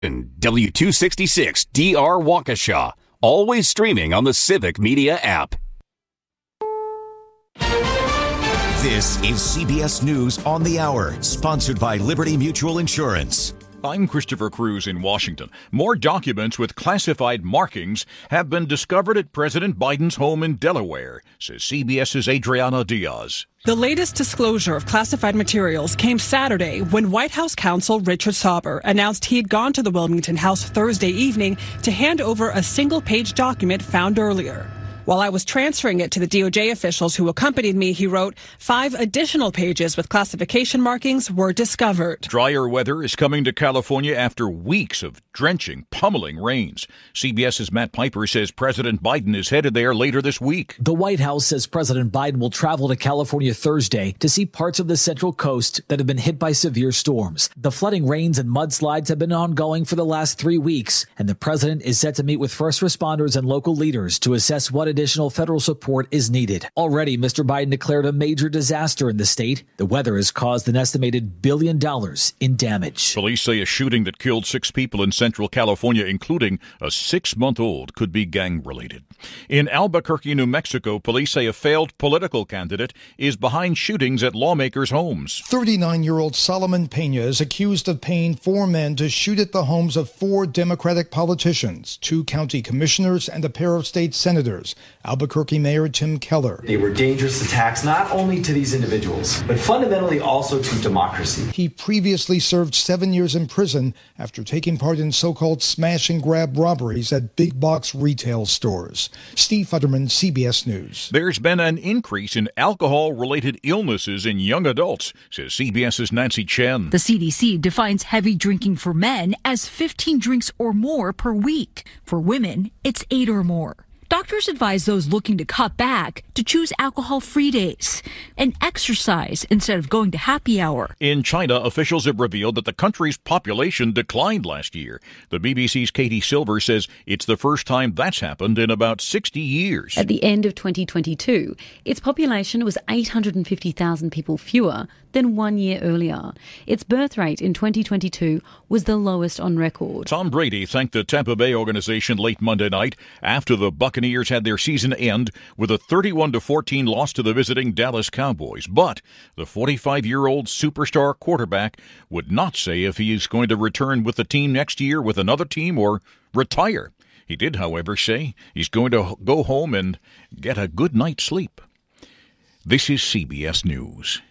W266 DR Waukesha. Always streaming on the Civic Media app. This is CBS News on the Hour, sponsored by Liberty Mutual Insurance. I'm Christopher Cruz in Washington. More documents with classified markings have been discovered at President Biden's home in Delaware, says CBS's Adriana Diaz. The latest disclosure of classified materials came Saturday when White House counsel Richard Sauber announced he had gone to the Wilmington house Thursday evening to hand over a single-page document found earlier. While I was transferring it to the DOJ officials who accompanied me, he wrote, 5 additional pages with classification markings were discovered. Drier weather is coming to California after weeks of drenching, pummeling rains. CBS's Matt Piper says President Biden is headed there later this week. The White House says President Biden will travel to California Thursday to see parts of the Central Coast that have been hit by severe storms. The flooding rains and mudslides have been ongoing for the last 3 weeks, and the president is set to meet with first responders and local leaders to assess what additional federal support is needed. Already, Mr. Biden declared a major disaster in the state. The weather has caused an estimated $1 billion in damage. Police say a shooting that killed 6 people in Central California, including a 6-month-old, could be gang-related. In Albuquerque, New Mexico, police say a failed political candidate is behind shootings at lawmakers' homes. 39-year-old Solomon Pena is accused of paying 4 men to shoot at the homes of 4 Democratic politicians, 2 county commissioners, and a pair of state senators. Albuquerque Mayor Tim Keller. They were dangerous attacks not only to these individuals, but fundamentally also to democracy. He previously served 7 years in prison after taking part in so-called smash-and-grab robberies at big box retail stores. Steve Futterman, CBS News. There's been an increase in alcohol-related illnesses in young adults, says CBS's Nancy Chen. The CDC defines heavy drinking for men as 15 drinks or more per week. For women, it's 8 or more. Doctors advise those looking to cut back to choose alcohol-free days and exercise instead of going to happy hour. In China, officials have revealed that the country's population declined last year. The BBC's Katie Silver says it's the first time that's happened in about 60 years. At the end of 2022, its population was 850,000 people fewer than 1 year earlier. Its birth rate in 2022 was the lowest on record. Tom Brady thanked the Tampa Bay organization late Monday night after the Buccaneers had their season end with a 31-14 loss to the visiting Dallas Cowboys. But the 45-year-old superstar quarterback would not say if he is going to return with the team next year with another team or retire. He did, however, say he's going to go home and get a good night's sleep. This is CBS News.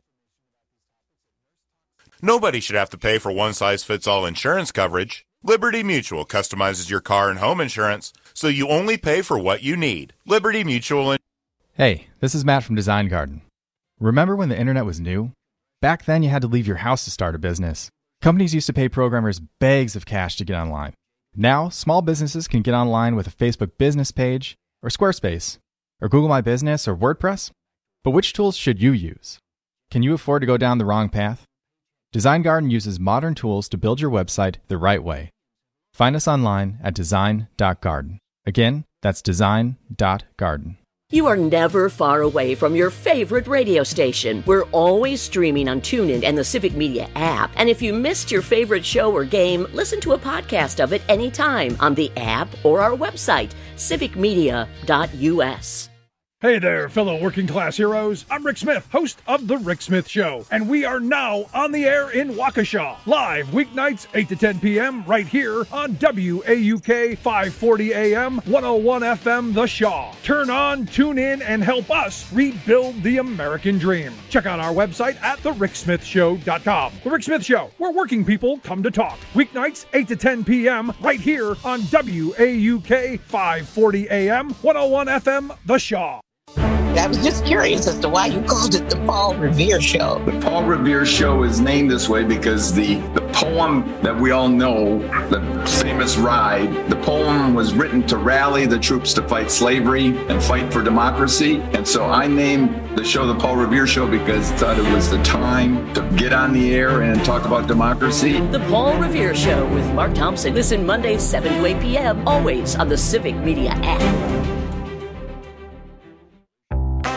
Nobody should have to pay for one-size-fits-all insurance coverage. Liberty Mutual customizes your car and home insurance so you only pay for what you need. Liberty Mutual. Hey, this is Matt from Design Garden. Remember when the internet was new? Back then you had to leave your house to start a business. Companies used to pay programmers bags of cash to get online. Now, small businesses can get online with a Facebook business page, or Squarespace, or Google My Business, or WordPress. But which tools should you use? Can you afford to go down the wrong path? Design Garden uses modern tools to build your website the right way. Find us online at design.garden. Again, that's design.garden. You are never far away from your favorite radio station. We're always streaming on TuneIn and the Civic Media app. And if you missed your favorite show or game, listen to a podcast of it anytime on the app or our website, civicmedia.us. Hey there, fellow working class heroes. I'm Rick Smith, host of The Rick Smith Show, and we are now on the air in Waukesha, live weeknights 8 to 10 p.m. right here on WAUK 540 AM, 101 FM, The Shaw. Turn on, tune in, and help us rebuild the American dream. Check out our website at thericksmithshow.com. The Rick Smith Show, where working people come to talk. Weeknights 8 to 10 p.m. right here on WAUK 540 AM, 101 FM, The Shaw. I was just curious as to why you called it the Paul Revere Show. The Paul Revere Show is named this way because the poem that we all know, the famous Ride, the poem was written to rally the troops to fight slavery and fight for democracy. And so I named the show the Paul Revere Show because I thought it was the time to get on the air and talk about democracy. The Paul Revere Show with Mark Thompson. Listen Mondays 7 to 8 p.m. always on the Civic Media app. The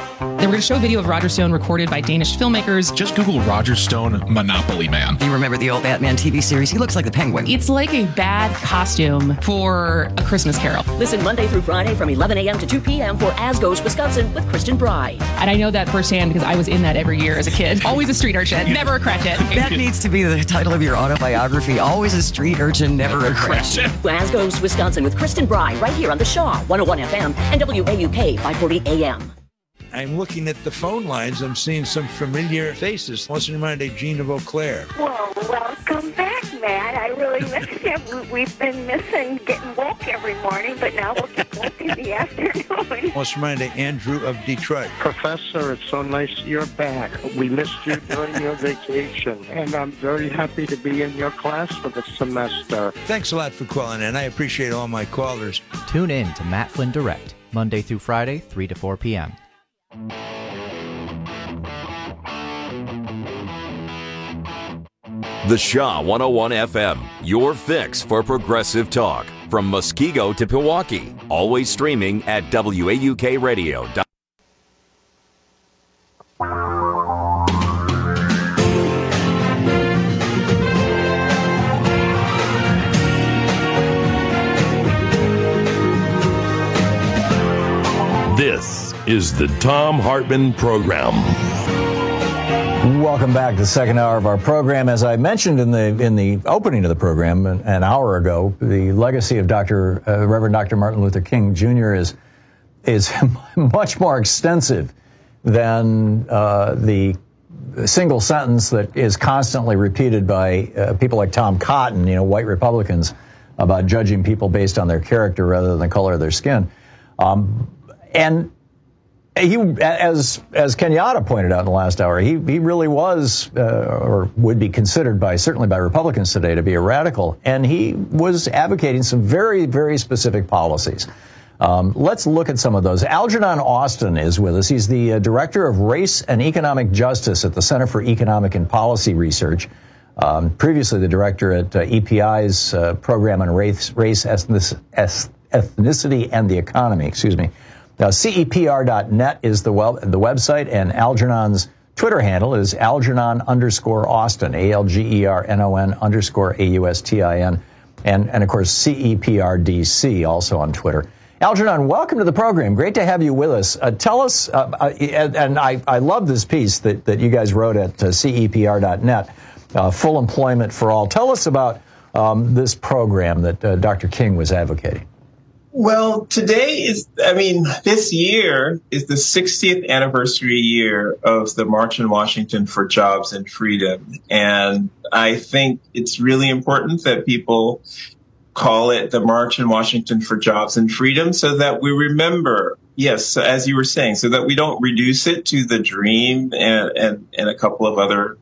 we're going to show a video of Roger Stone recorded by Danish filmmakers. Just Google Roger Stone Monopoly Man. You remember the old Batman TV series? He looks like the Penguin. It's like a bad costume for A Christmas Carol. Listen Monday through Friday from 11 a.m. to 2 p.m. for As Goes Wisconsin with Kristen Bry. And I know that firsthand because I was in that every year as a kid. Always a street urchin, never a cratchit. That needs to be the title of your autobiography. Always a street urchin, never a cratchit. As Goes Wisconsin with Kristen Bry right here on the Shaw 101 FM and WAUK 540 AM. I'm looking at the phone lines. I'm seeing some familiar faces. What's reminded of Gina Vauclair? Well, welcome back, Matt. I really missed you. We've been missing getting woke every morning, but now we'll get woke in the afternoon. What's reminded of Andrew of Detroit? Professor, it's so nice you're back. We missed you during your vacation, and I'm very happy to be in your class for the semester. Thanks a lot for calling in. I appreciate all my callers. Tune in to Matt Flynn Direct, Monday through Friday, 3 to 4 p.m. The Shaw 101 FM, your fix for progressive talk. From Muskego to Pewaukee, always streaming at WAUKradio.com. This is the Thom Hartmann Program. Welcome back to the second hour of our program. As I mentioned in the opening of the program an hour ago, the legacy of Reverend Dr. Martin Luther King Jr. is much more extensive than the single sentence that is constantly repeated by people like Tom Cotton, white Republicans, about judging people based on their character rather than the color of their skin. And he, as Kenyatta pointed out in the last hour, he really was, or would be considered certainly by Republicans today, to be a radical. And he was advocating some very, very specific policies. Let's look at some of those. Algernon Austin is with us. He's the Director of Race and Economic Justice at the Center for Economic and Policy Research. Previously the director at EPI's program on race, ethnicity, and the economy. Excuse me. Now, CEPR.net is the website, and Algernon's Twitter handle is Algernon_Austin, ALGERNON_AUSTIN, and of course, CEPRDC also on Twitter. Algernon, welcome to the program. Great to have you with us. Tell us, and I love this piece that you guys wrote at CEPR.net, Full Employment for All. Tell us about this program that Dr. King was advocating. Well, this year is the 60th anniversary year of the March in Washington for Jobs and Freedom. And I think it's really important that people call it the March in Washington for Jobs and Freedom so that we remember, yes, as you were saying, so that we don't reduce it to the dream and a couple of other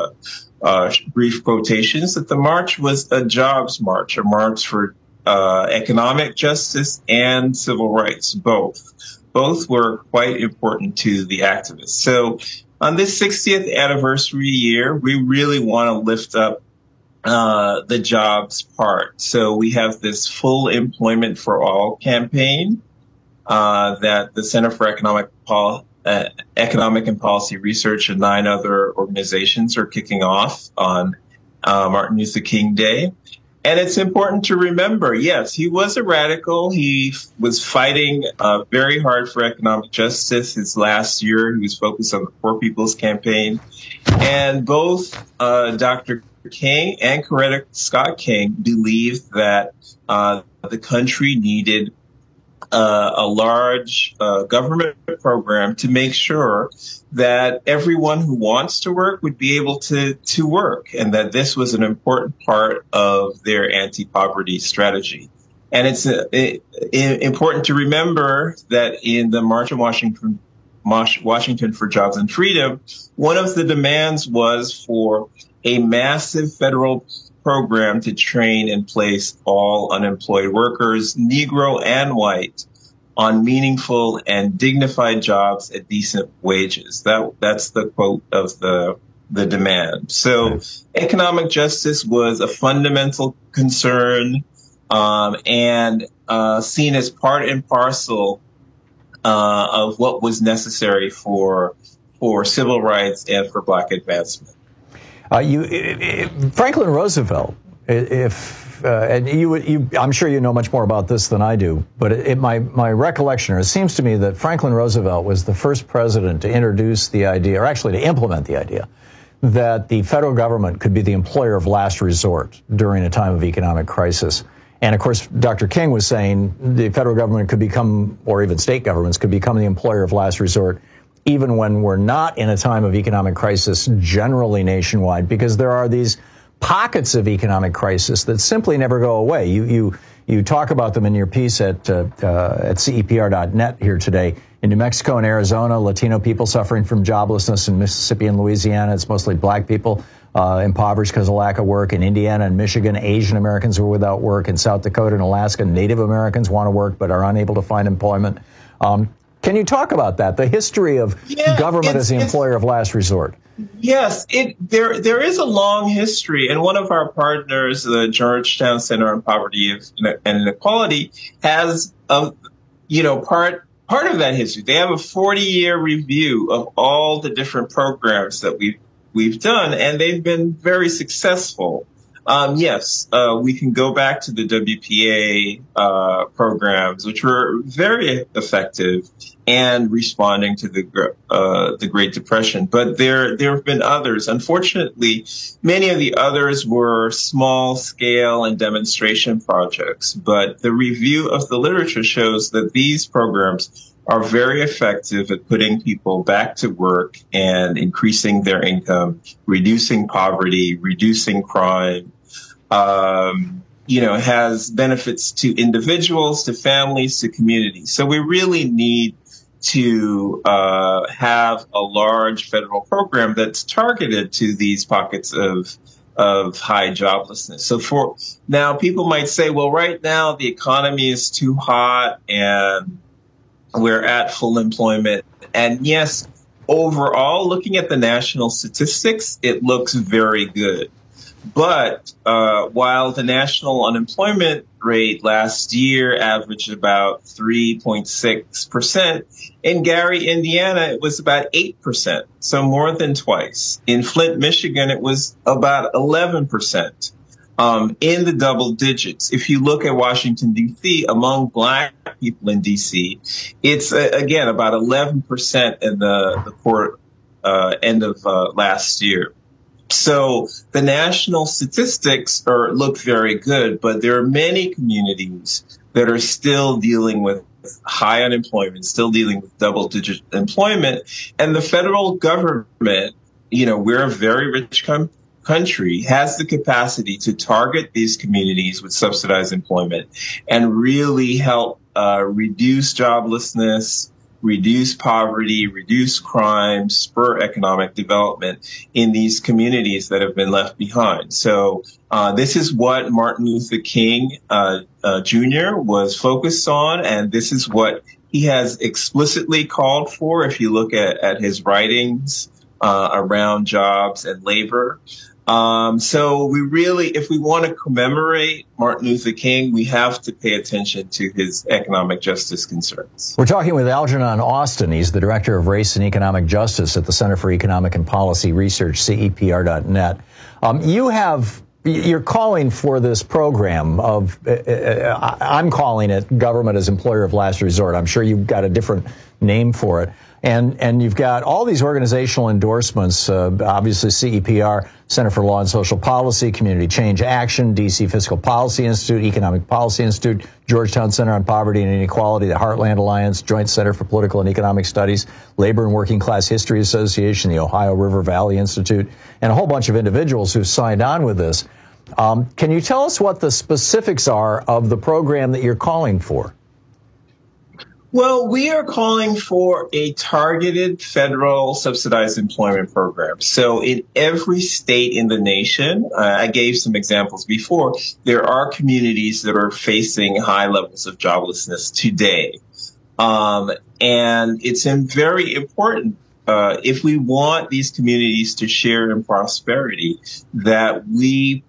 brief quotations, that the march was a jobs march, a march for economic justice and civil rights, both. Both were quite important to the activists. So on this 60th anniversary year, we really want to lift up the jobs part. So we have this Full Employment for All campaign that the Center for Economic and Policy Research and 9 other organizations are kicking off on Martin Luther King Day. And it's important to remember, yes, he was a radical. He was fighting very hard for economic justice. His last year, he was focused on the Poor People's Campaign. And both Dr. King and Coretta Scott King believed that the country needed a large government program to make sure that everyone who wants to work would be able to work, and that this was an important part of their anti-poverty strategy. And it's important to remember that in the March on Washington for Jobs and Freedom, one of the demands was for a massive federal program to train and place all unemployed workers, Negro and white, on meaningful and dignified jobs at decent wages. That's the quote of the demand. So economic justice was a fundamental concern and seen as part and parcel of what was necessary for civil rights and for black advancement. Franklin Roosevelt, I'm sure you know much more about this than I do, but my recollection, or it seems to me that Franklin Roosevelt was the first president to introduce the idea, or actually to implement the idea, that the federal government could be the employer of last resort during a time of economic crisis. And of course, Dr. King was saying the federal government could become, or even state governments could become the employer of last resort, even when we're not in a time of economic crisis generally nationwide, because there are these pockets of economic crisis that simply never go away. You talk about them in your piece at CEPR.net here today. In New Mexico and Arizona, Latino people suffering from joblessness. In Mississippi and Louisiana, it's mostly black people impoverished because of lack of work. In Indiana and Michigan, Asian Americans who are without work. In South Dakota and Alaska, Native Americans want to work but are unable to find employment. Can you talk about that, the history of government as the employer of last resort? Yes, there is a long history, and one of our partners, the Georgetown Center on Poverty and Inequality, has part of that history. They have a 40-year review of all the different programs that we've done, and they've been very successful. We can go back to the WPA programs, which were very effective and responding to the Great Depression. But there have been others. Unfortunately, many of the others were small scale and demonstration projects. But the review of the literature shows that these programs are very effective at putting people back to work and increasing their income, reducing poverty, reducing crime. Has benefits to individuals, to families, to communities. So we really need to have a large federal program that's targeted to these pockets of high joblessness. So for now, people might say, well, right now the economy is too hot and we're at full employment. And yes, overall, looking at the national statistics, it looks very good. But while the national unemployment rate last year averaged about 3.6%, in Gary, Indiana, it was about 8%, so more than twice. In Flint, Michigan, it was about 11%, in the double digits. If you look at Washington, D.C., among black people in D.C., it's, again, about 11% in the end of last year. So the national statistics look very good, but there are many communities that are still dealing with high unemployment, still dealing with double-digit employment. And the federal government, we're a very rich country, has the capacity to target these communities with subsidized employment and really help reduce joblessness, reduce poverty, reduce crime, spur economic development in these communities that have been left behind. So this is what Martin Luther King Jr. was focused on, and this is what he has explicitly called for if you look at his writings around jobs and labor. So we really, if we want to commemorate Martin Luther King, we have to pay attention to his economic justice concerns. We're talking with Algernon Austin. He's the Director of Race and Economic Justice at the Center for Economic and Policy Research, CEPR.net. You're calling for this program of, I'm calling it government as employer of last resort. I'm sure you've got a different name for it. And you've got all these organizational endorsements, obviously CEPR, Center for Law and Social Policy, Community Change Action, DC Fiscal Policy Institute, Economic Policy Institute, Georgetown Center on Poverty and Inequality, the Heartland Alliance, Joint Center for Political and Economic Studies, Labor and Working Class History Association, the Ohio River Valley Institute, and a whole bunch of individuals who've signed on with this. Can you tell us what the specifics are of the program that you're calling for? Well, we are calling for a targeted federal subsidized employment program. So in every state in the nation, I gave some examples before, there are communities that are facing high levels of joblessness today. And it's very important, if we want these communities to share in prosperity, that we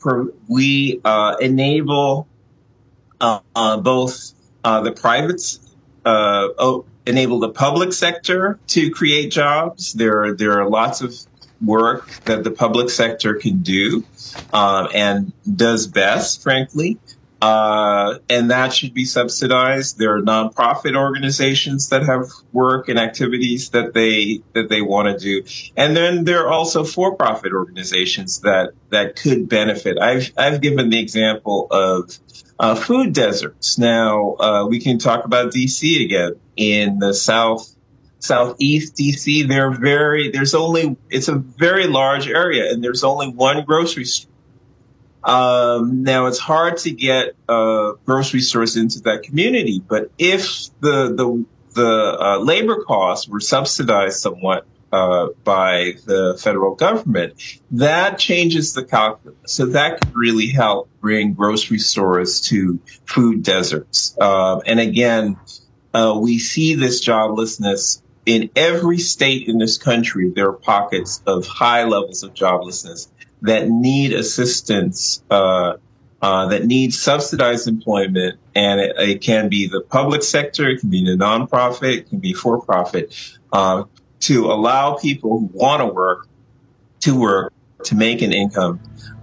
enable both the private enable the public sector to create jobs. There are lots of work that the public sector can do and does best, frankly. And that should be subsidized. There are nonprofit organizations that have work and activities that they want to do. And then there are also for-profit organizations that could benefit. I've given the example of food deserts. Now, we can talk about DC again. In the southeast DC, it's a very large area, and there's only one grocery store. Now it's hard to get grocery stores into that community, but if the labor costs were subsidized somewhat by the federal government, that changes the calculus. So that could really help bring grocery stores to food deserts. And again, we see this joblessness in every state in this country. There are pockets of high levels of joblessness that need assistance, that need subsidized employment. And it can be the public sector, it can be the nonprofit, it can be for-profit, to allow people who want to work, to make an income.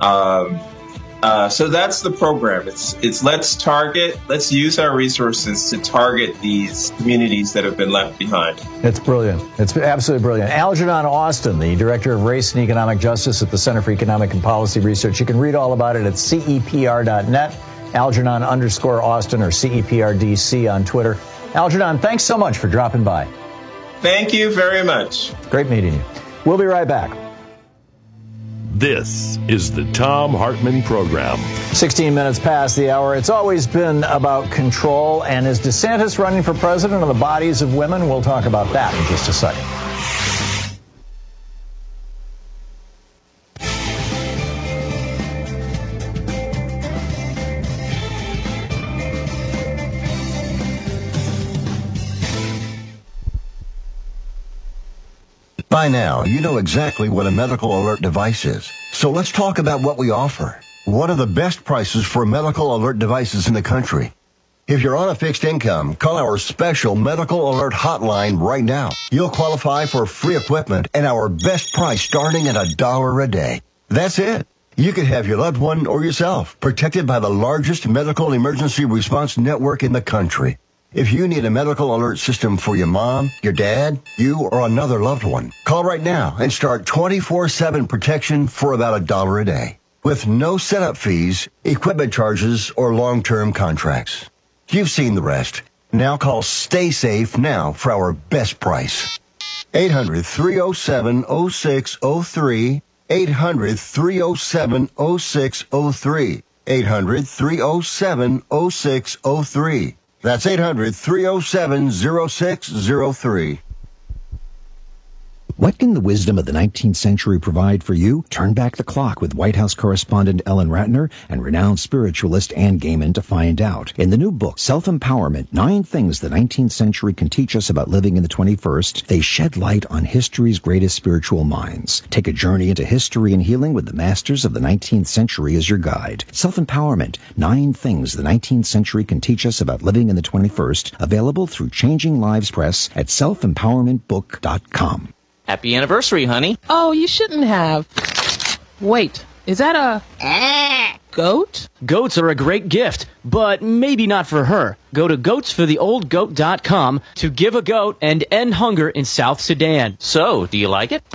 So that's the program. It's let's use our resources to target these communities that have been left behind. It's brilliant. It's absolutely brilliant. Algernon Austin, the Director of Race and Economic Justice at the Center for Economic and Policy Research. You can read all about it at CEPR.net, Algernon_Austin or CEPRDC on Twitter. Algernon, thanks so much for dropping by. Thank you very much. Great meeting you. We'll be right back. This is the Thom Hartmann Program. 16 minutes past the hour. It's always been about control. And is DeSantis running for president on the bodies of women? We'll talk about that in just a second. By now, you know exactly what a medical alert device is. So let's talk about what we offer. What are the best prices for medical alert devices in the country? If you're on a fixed income, call our special medical alert hotline right now. You'll qualify for free equipment and our best price starting at $1 a day. That's it. You could have your loved one or yourself protected by the largest medical emergency response network in the country. If you need a medical alert system for your mom, your dad, you, or another loved one, call right now and start 24/7 protection for about $1 a day with no setup fees, equipment charges, or long-term contracts. You've seen the rest. Now call Stay Safe now for our best price. 800-307-0603. 800-307-0603. 800-307-0603. That's 800-307-0603. What can the wisdom of the 19th century provide for you? Turn back the clock with White House correspondent Ellen Ratner and renowned spiritualist Anne Gaiman to find out. In the new book, Self-Empowerment, 9 Things the 19th Century Can Teach Us About Living in the 21st, they shed light on history's greatest spiritual minds. Take a journey into history and healing with the masters of the 19th century as your guide. Self-Empowerment, 9 Things the 19th Century Can Teach Us About Living in the 21st, available through Changing Lives Press at selfempowermentbook.com. Happy anniversary, honey. Oh, you shouldn't have. Wait, is that a goat? Goats are a great gift, but maybe not for her. Go to goatsfortheoldgoat.com to give a goat and end hunger in South Sudan. So, do you like it?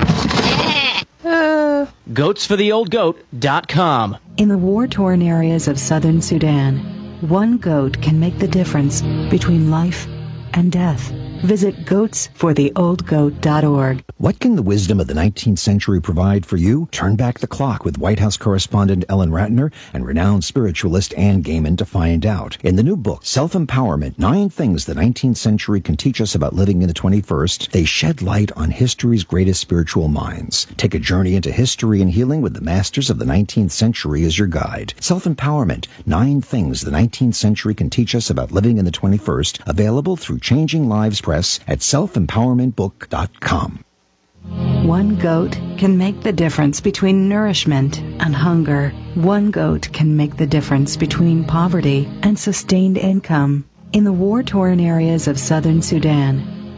Goatsfortheoldgoat.com. In the war-torn areas of southern Sudan, one goat can make the difference between life and death. Visit goatsfortheoldgoat.org. What can the wisdom of the 19th century provide for you? Turn back the clock with White House correspondent Ellen Ratner and renowned spiritualist Anne Gaiman to find out. In the new book, Self-Empowerment, 9 Things the 19th Century Can Teach Us About Living in the 21st, they shed light on history's greatest spiritual minds. Take a journey into history and healing with the masters of the 19th century as your guide. Self-Empowerment, 9 Things the 19th Century Can Teach Us About Living in the 21st, available through Changing Lives Press at selfempowermentbook.com. One goat can make the difference between nourishment and hunger. One goat can make the difference between poverty and sustained income. In the war-torn areas of southern Sudan,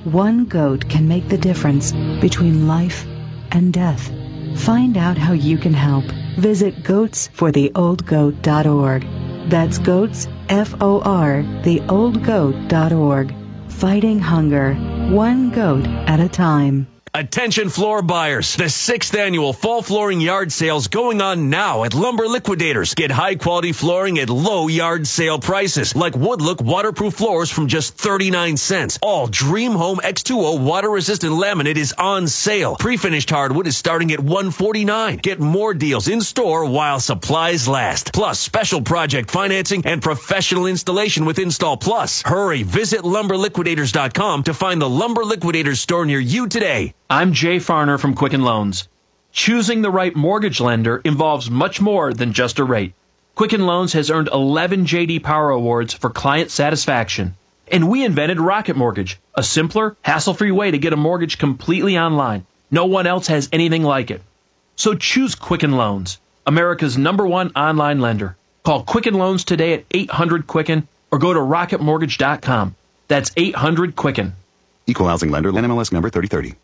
One goat can make the difference between life and death. Find out how you can help. Visit goatsfortheoldgoat.org. That's goats, F-O-R, theoldgoat.org. Fighting hunger, one goat at a time. Attention floor buyers. The 6th annual fall flooring yard sales going on now at Lumber Liquidators. Get high quality flooring at low yard sale prices like Woodlook waterproof floors from just 39 cents. All Dream Home X2O water resistant laminate is on sale. Pre-finished hardwood is starting at $149. Get more deals in store while supplies last. Plus special project financing and professional installation with Install Plus. Hurry, visit lumberliquidators.com to find the Lumber Liquidators store near you today. I'm Jay Farner from Quicken Loans. Choosing the right mortgage lender involves much more than just a rate. Quicken Loans has earned 11 J.D. Power Awards for client satisfaction. And we invented Rocket Mortgage, a simpler, hassle-free way to get a mortgage completely online. No one else has anything like it. So choose Quicken Loans, America's #1 online lender. Call Quicken Loans today at 800-QUICKEN or go to rocketmortgage.com. That's 800-QUICKEN. Equal housing lender, NMLS number 3030.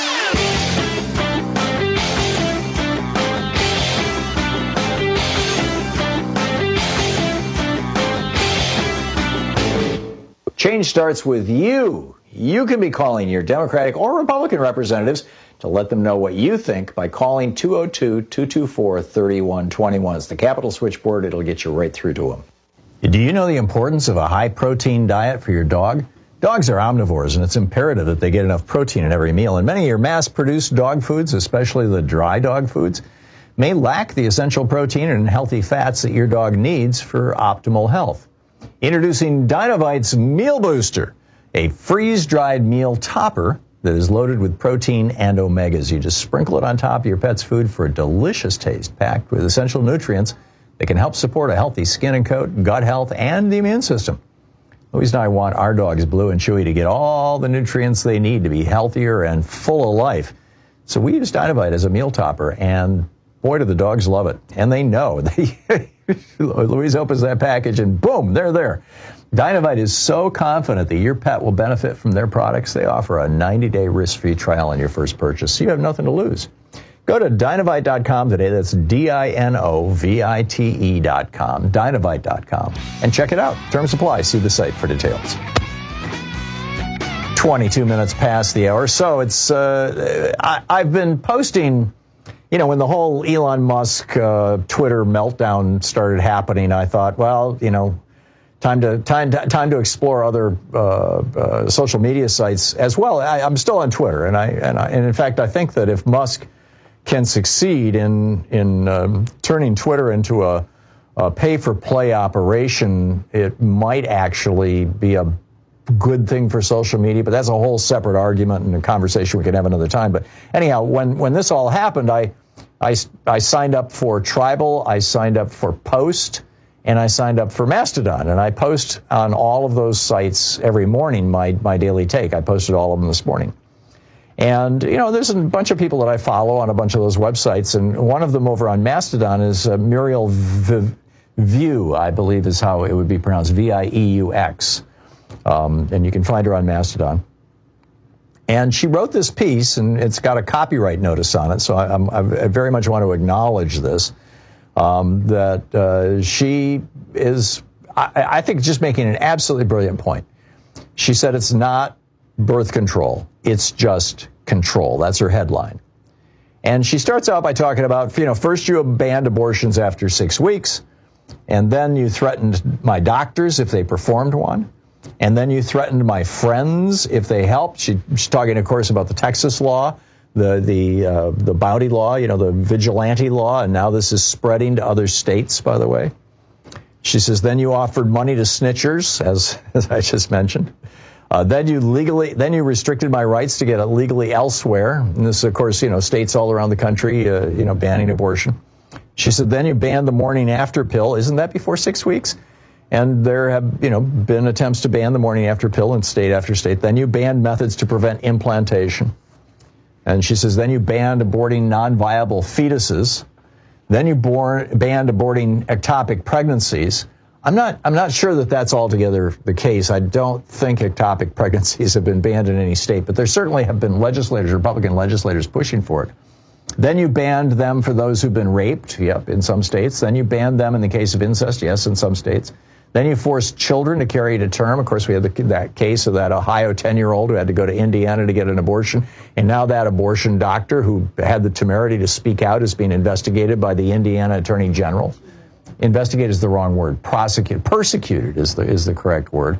Change starts with you. You can be calling your Democratic or Republican representatives to let them know what you think by calling 202-224-3121. It's the Capitol switchboard. It'll get you right through to them. Do you know the importance of a high-protein diet for your dog? Dogs are omnivores, and it's imperative that they get enough protein in every meal. And many of your mass-produced dog foods, especially the dry dog foods, may lack the essential protein and healthy fats that your dog needs for optimal health. Introducing Dinovite's Meal Booster, a freeze-dried meal topper that is loaded with protein and omegas. You just sprinkle it on top of your pet's food for a delicious taste, packed with essential nutrients that can help support a healthy skin and coat, gut health, and the immune system. Louise and I want our dogs, Blue and Chewy, to get all the nutrients they need to be healthier and full of life. So we use Dinovite as a meal topper, and boy, do the dogs love it. And they know. Louise opens that package, and boom, they're there. Dinovite is so confident that your pet will benefit from their products, they offer a 90-day risk-free trial on your first purchase, so you have nothing to lose. Go to Dinovite.com today. That's Dinovite.com, Dinovite.com, and check it out. Terms apply. See the site for details. 22 minutes past the hour. So it's I've been posting, you know, when the whole Elon Musk Twitter meltdown started happening, I thought, well, you know, time to explore other social media sites as well. I'm still on Twitter, and in fact, I think that if Musk can succeed in turning Twitter into a pay-for-play operation, it might actually be a good thing for social media, but that's a whole separate argument and a conversation we can have another time. But anyhow, when this all happened, I signed up for Tribal, I signed up for Post, and I signed up for Mastodon, and I post on all of those sites every morning my daily take. I posted all of them this morning. And, you know, there's a bunch of people that I follow on a bunch of those websites, and one of them over on Mastodon is Muriel Vieaux, I believe is how it would be pronounced, V-I-E-U-X. And you can find her on Mastodon. And she wrote this piece, and it's got a copyright notice on it, so I very much want to acknowledge this, that she is, I think, just making an absolutely brilliant point. She said it's not birth control. It's just control. That's her headline. And she starts out by talking about, you know, first you banned abortions after 6 weeks, and then you threatened my doctors if they performed one, and then you threatened my friends if they helped. She's talking, of course, about the Texas law, the bounty law, you know, the vigilante law, and now this is spreading to other states, by the way. She says, then you offered money to snitchers, as I just mentioned. Then you restricted my rights to get it legally elsewhere. And this, of course, you know, states all around the country, you know, banning abortion. She said, then you banned the morning after pill. Isn't that before 6 weeks? And there have, you know, been attempts to ban the morning after pill in state after state. Then you banned methods to prevent implantation. And she says, then you banned aborting non-viable fetuses. Then you banned aborting ectopic pregnancies. I'm not sure that that's altogether the case. I don't think ectopic pregnancies have been banned in any state, but there certainly have been Republican legislators pushing for it. Then you banned them for those who've been raped, yep, in some states. Then you banned them in the case of incest, yes, in some states. Then you forced children to carry to term. Of course, we had that case of that Ohio 10-year-old who had to go to Indiana to get an abortion. And now that abortion doctor who had the temerity to speak out is being investigated by the Indiana Attorney General. Investigate is the wrong word. Persecuted is the correct word.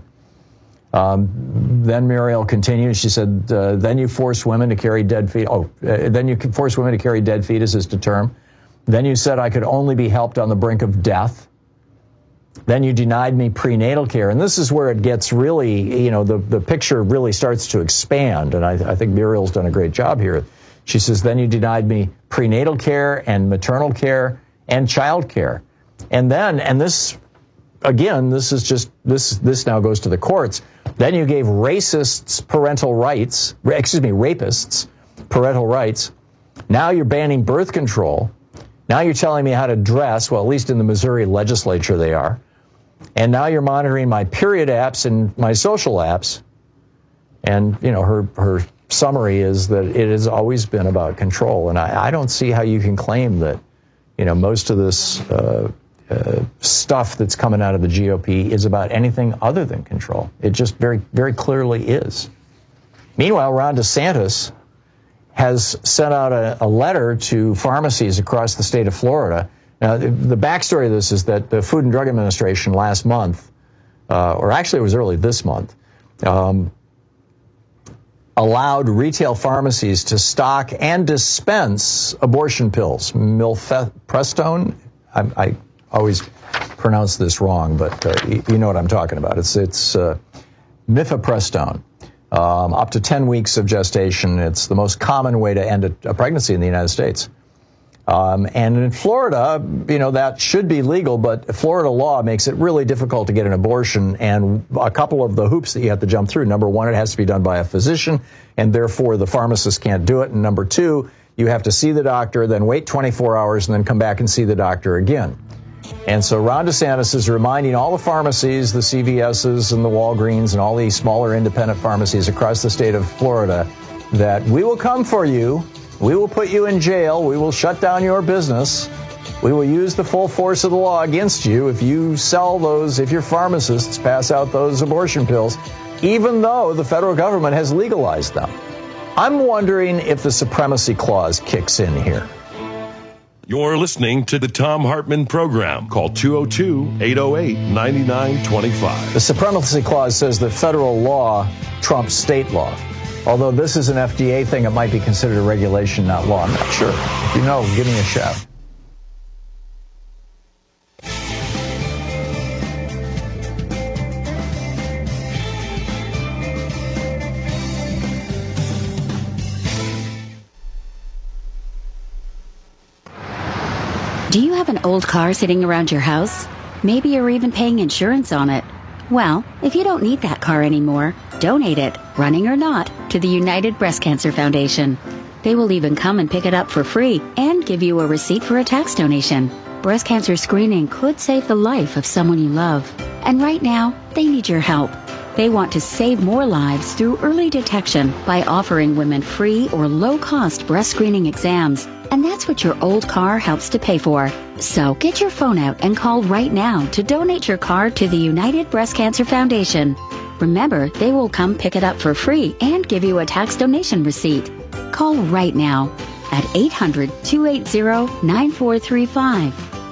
Then Muriel continues. She said, then you force women to carry dead then you force women to carry dead fetuses to term. Then you said I could only be helped on the brink of death. Then you denied me prenatal care. And this is where it gets really, the picture really starts to expand. And I think Muriel's done a great job here. She says, then you denied me prenatal care and maternal care and child care. And then, and this, again, this now goes to the courts. Then you gave rapists parental rights. Now you're banning birth control. Now you're telling me how to dress. Well, at least in the Missouri legislature they are. And now you're monitoring my period apps and my social apps. And, her summary is that it has always been about control. And I don't see how you can claim that, most of this stuff that's coming out of the GOP is about anything other than control. It just very, very clearly is. Meanwhile, Ron DeSantis has sent out a letter to pharmacies across the state of Florida. Now, the backstory of this is that the Food and Drug Administration last month, or actually it was early this month, allowed retail pharmacies to stock and dispense abortion pills. Mifepristone, I always pronounce this wrong, but you know what I'm talking about. It's mifepristone. Up to 10 weeks of gestation. It's the most common way to end a pregnancy in the United States. And in Florida, that should be legal, but Florida law makes it really difficult to get an abortion. And a couple of the hoops that you have to jump through. Number one, it has to be done by a physician, and therefore the pharmacist can't do it. And number two, you have to see the doctor, then wait 24 hours, and then come back and see the doctor again. And so Ron DeSantis is reminding all the pharmacies, the CVS's and the Walgreens and all these smaller independent pharmacies across the state of Florida that we will come for you. We will put you in jail. We will shut down your business. We will use the full force of the law against you if you sell those, if your pharmacists pass out those abortion pills, even though the federal government has legalized them. I'm wondering if the supremacy clause kicks in here. You're listening to the Thom Hartmann Program. Call 202-808-9925. The supremacy clause says that federal law trumps state law. Although this is an FDA thing, it might be considered a regulation, not law. I'm not sure. If you know, give me a shout. Do you have an old car sitting around your house? Maybe you're even paying insurance on it. Well, if you don't need that car anymore, donate it, running or not, to the United Breast Cancer Foundation. They will even come and pick it up for free and give you a receipt for a tax donation. Breast cancer screening could save the life of someone you love. And right now, they need your help. They want to save more lives through early detection by offering women free or low-cost breast screening exams. And that's what your old car helps to pay for. So get your phone out and call right now to donate your car to the United Breast Cancer Foundation. Remember, they will come pick it up for free and give you a tax donation receipt. Call right now at 800-280-9435.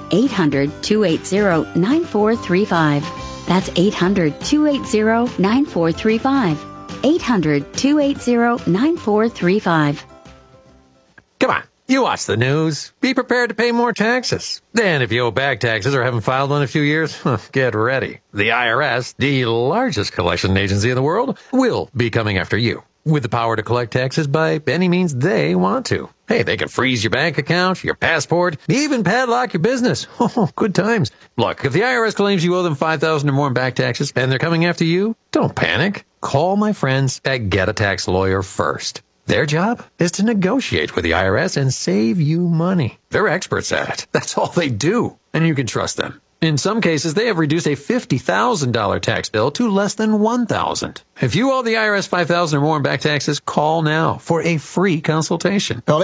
800-280-9435. That's 800-280-9435. 800-280-9435. Come on. You watch the news. Be prepared to pay more taxes. Then if you owe back taxes or haven't filed one in a few years, get ready. The IRS, the largest collection agency in the world, will be coming after you with the power to collect taxes by any means they want to. Hey, they can freeze your bank account, your passport, even padlock your business. Oh, good times. Look, if the IRS claims you owe them $5,000 or more in back taxes and they're coming after you, don't panic. Call my friends at Get a Tax Lawyer first. Their job is to negotiate with the IRS and save you money. They're experts at it. That's all they do. And you can trust them. In some cases, they have reduced a $50,000 tax bill to less than $1,000. If you owe the IRS $5,000 or more in back taxes, call now for a free consultation. Call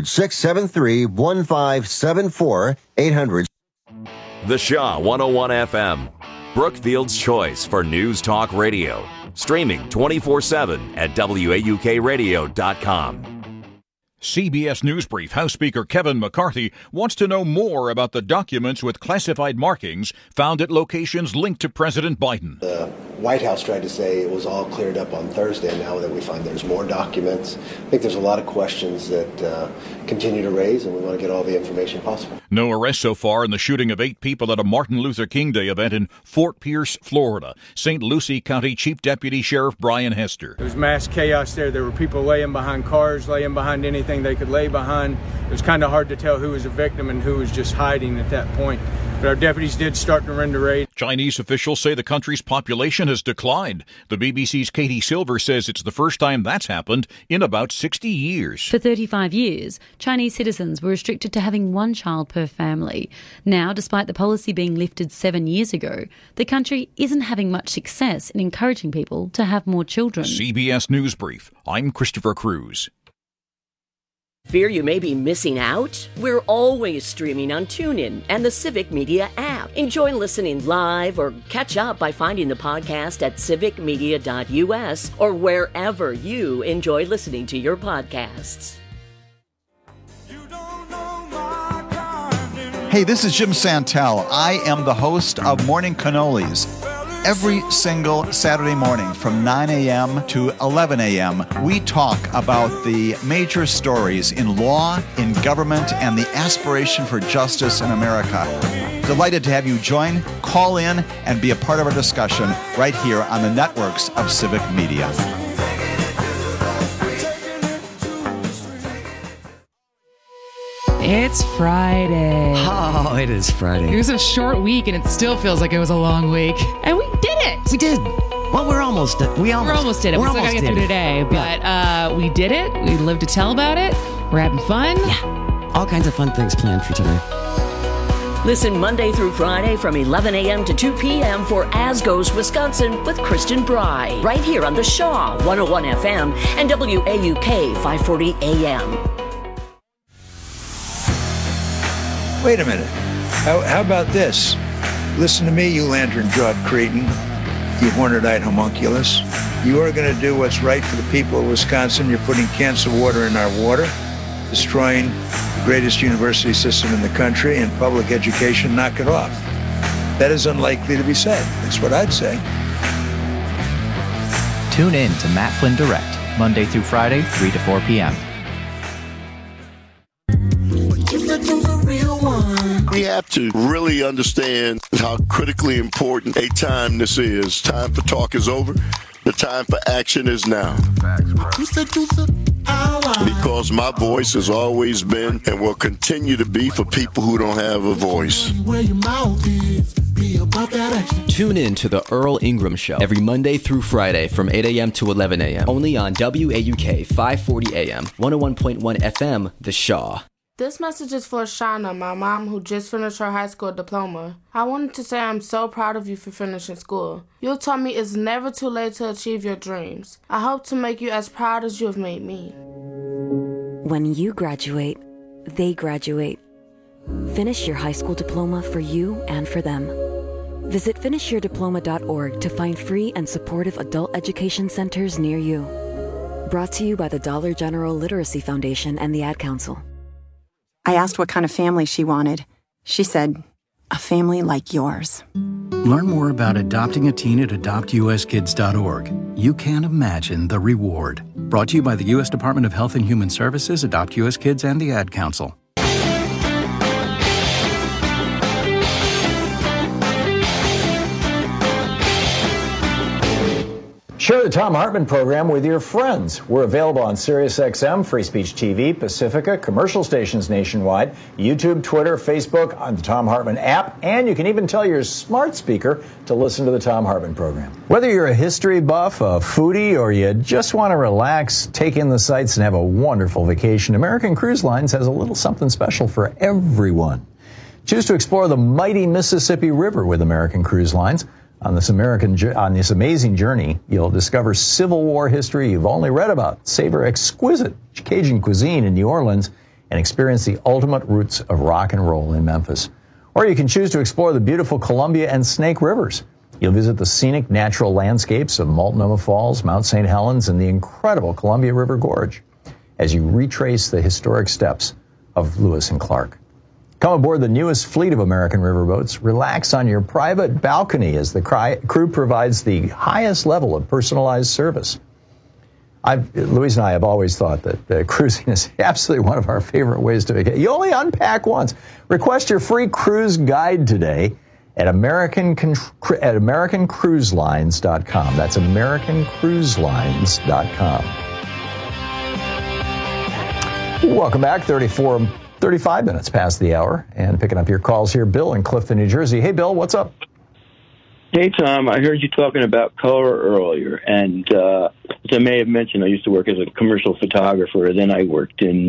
800-673-1574, 800. The Shaw 101 FM, Brookfield's choice for news talk radio. Streaming 24/7 at WAUKradio.com. CBS News Brief House Speaker Kevin McCarthy wants to know more about the documents with classified markings found at locations linked to President Biden. The White House tried to say it was all cleared up on Thursday. Now that we find there's more documents, I think there's a lot of questions that continue to raise, and we want to get all the information possible. No arrests so far in the shooting of 8 people at a Martin Luther King Day event in Fort Pierce, Florida. St. Lucie County Chief Deputy Sheriff Brian Hester. There was mass chaos there. There were people laying behind cars, laying behind anything they could lay behind. It was kind of hard to tell who was a victim and who was just hiding at that point. But our deputies did start to render aid. Chinese officials say the country's population has declined. The BBC's Katie Silver says it's the first time that's happened in about 60 years. For 35 years, Chinese citizens were restricted to having 1 child per family. Now, despite the policy being lifted 7 years ago, the country isn't having much success in encouraging people to have more children. CBS News Brief. I'm Christopher Cruz. Fear you may be missing out? We're always streaming on TuneIn and the Civic Media app. Enjoy listening live or catch up by finding the podcast at civicmedia.us or wherever you enjoy listening to your podcasts. Hey, this is Jim Santel. I am the host of Morning Cannolis. Every single Saturday morning from 9 a.m. to 11 a.m., we talk about the major stories in law, in government, and the aspiration for justice in America. Delighted to have you join, call in, and be a part of our discussion right here on the networks of Civic Media. It's Friday. Oh, it is Friday. It was a short week, and it still feels like it was a long week. And we did it. We did. Well, we're almost did it. We almost did it. We still got to get through today, but we did it. We lived to tell about it. We're having fun. Yeah. All kinds of fun things planned for today. Listen Monday through Friday from 11 a.m. to 2 p.m. for As Goes Wisconsin with Kristen Bry, right here on the Shaw 101 FM and WAUK 540 AM. Wait a minute. How about this? Listen to me, you lantern-jawed cretin, you horned-eyed homunculus. You are going to do what's right for the people of Wisconsin. You're putting cancer water in our water, destroying the greatest university system in the country, and public education. Knock it off. That is unlikely to be said. That's what I'd say. Tune in to Matt Flynn Direct, Monday through Friday, 3 to 4 p.m. We have to really understand how critically important a time this is. Time for talk is over. The time for action is now. Because my voice has always been and will continue to be for people who don't have a voice. Tune in to The Earl Ingram Show every Monday through Friday from 8 a.m. to 11 a.m. Only on WAUK 540 AM, 101.1 FM, The Shaw. This message is for Shauna, my mom, who just finished her high school diploma. I wanted to say I'm so proud of you for finishing school. You taught me it's never too late to achieve your dreams. I hope to make you as proud as you have made me. When you graduate, they graduate. Finish your high school diploma for you and for them. Visit finishyourdiploma.org to find free and supportive adult education centers near you. Brought to you by the Dollar General Literacy Foundation and the Ad Council. I asked what kind of family she wanted. She said, a family like yours. Learn more about adopting a teen at adoptuskids.org. You can't imagine the reward. Brought to you by the U.S. Department of Health and Human Services, Adopt U.S. Kids, and the Ad Council. Share the Thom Hartmann program with your friends. We're available on SiriusXM, Free Speech TV, Pacifica, commercial stations nationwide, YouTube, Twitter, Facebook, on the Thom Hartmann app, and you can even tell your smart speaker to listen to the Thom Hartmann program. Whether you're a history buff, a foodie, or you just want to relax, take in the sights, and have a wonderful vacation, American Cruise Lines has a little something special for everyone. Choose to explore the mighty Mississippi River with American Cruise Lines. On this amazing journey, you'll discover Civil War history you've only read about, savor exquisite Cajun cuisine in New Orleans, and experience the ultimate roots of rock and roll in Memphis. Or you can choose to explore the beautiful Columbia and Snake Rivers. You'll visit the scenic natural landscapes of Multnomah Falls, Mount St. Helens, and the incredible Columbia River Gorge as you retrace the historic steps of Lewis and Clark. Come aboard the newest fleet of American riverboats. Relax on your private balcony as the crew provides the highest level of personalized service. Louise and I have always thought that cruising is absolutely one of our favorite ways to vacation. You only unpack once. Request your free cruise guide today at AmericanCruiseLines.com. That's AmericanCruiseLines.com. Welcome back. 35 minutes past the hour, and picking up your calls here. Bill in Clifton, New Jersey. Hey, Bill, what's up? Hey, Tom, I heard you talking about color earlier, and as I may have mentioned, I used to work as a commercial photographer, then I worked in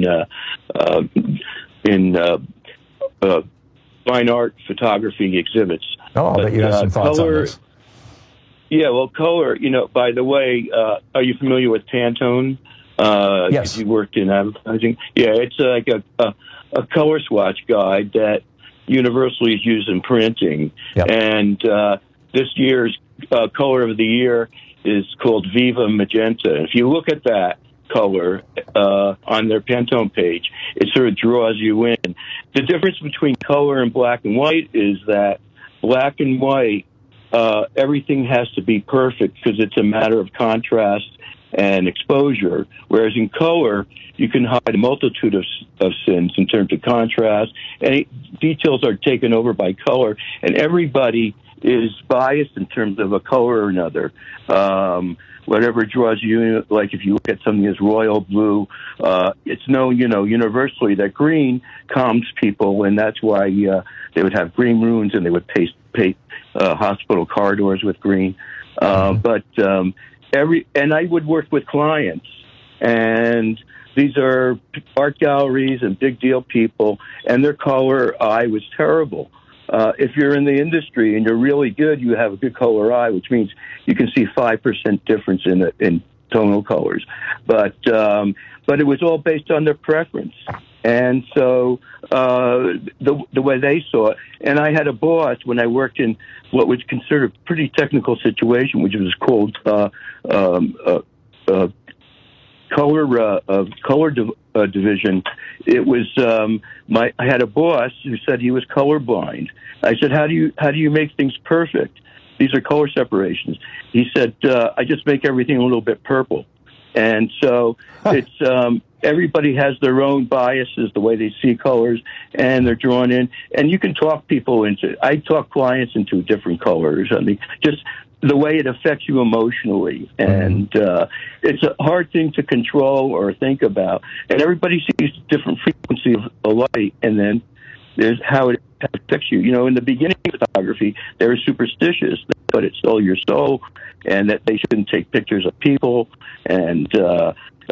fine art photography exhibits. Oh, but you have some thoughts on this. Yeah, well, color, by the way, are you familiar with Pantone? Yes. You worked in advertising. Yeah, it's like a color swatch guide that universally is used in printing. Yep. And this year's color of the year is called Viva Magenta. If you look at that color on their Pantone page, it sort of draws you in. The difference between color and black and white is that black and white, everything has to be perfect because it's a matter of contrast and exposure, whereas in color, you can hide a multitude of sins in terms of contrast. Any details are taken over by color, and everybody is biased in terms of a color or another. Whatever draws you in, like if you look at something as royal blue, it's known, universally that green calms people, and that's why they would have green rooms and they would paint hospital corridors with green. And I would work with clients, and these are art galleries and big deal people, and their color eye was terrible. If you're in the industry and you're really good, you have a good color eye, which means you can see 5% difference in tonal colors. But it was all based on their preference. And so the way they saw it, and I had a boss when I worked in what was considered a pretty technical situation, which was called color division. It was I had a boss who said he was colorblind. I said, how do you make things perfect? These are color separations. He said, I just make everything a little bit purple. And so it's everybody has their own biases, the way they see colors, and they're drawn in. And you can talk people into. I talk clients into different colors. I mean, just the way it affects you emotionally, and it's a hard thing to control or think about. And everybody sees different frequency of light, and then there's how it affects you. In the beginning of photography, they were superstitious, but it stole your soul, and that they shouldn't take pictures of people, and so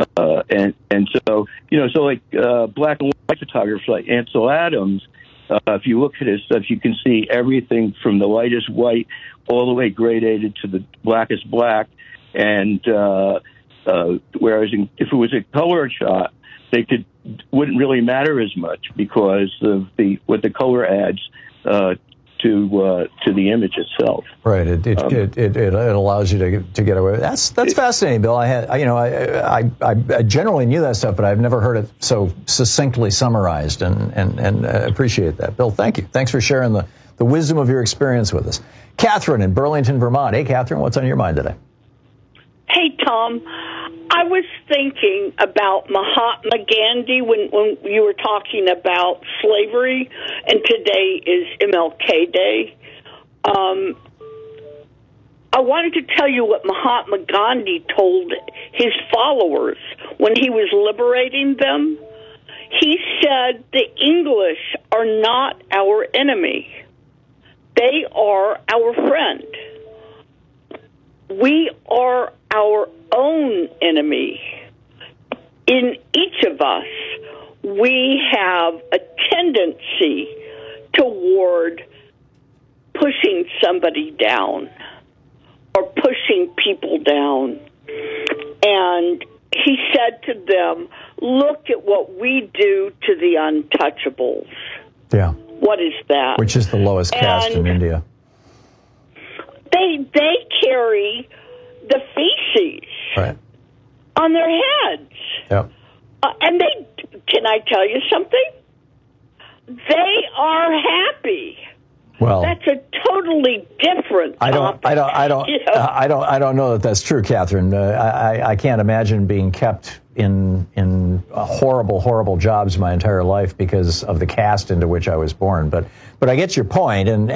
so like black and white photographers like Ansel Adams. If you look at his stuff, you can see everything from the lightest white all the way gradated to the blackest black. And whereas if it was a color shot, wouldn't really matter as much because of what the color adds to the image itself. Right. It allows you to get away with it. That's fascinating, Bill. I generally knew that stuff, but I've never heard it so succinctly summarized, and appreciate that, Bill. Thank you. Thanks for sharing the wisdom of your experience with us. Catherine in Burlington, Vermont. Hey, Catherine, what's on your mind today? Hey, Tom. I was thinking about Mahatma Gandhi when you were talking about slavery, and today is MLK Day. I wanted to tell you what Mahatma Gandhi told his followers when he was liberating them. He said, the English are not our enemy. They are our friend. We are our own enemy. In each of us, we have a tendency to reward pushing somebody down or pushing people down. And he said to them, look at what we do to the untouchables. Yeah. What is that? Which is the lowest caste in India. They carry the feces on their heads. Yep. And can I tell you something? They are happy. Well, that's a totally different topic. I don't know that that's true, Catherine. I can't imagine being kept in horrible jobs my entire life because of the caste into which I was born. But I get your point, and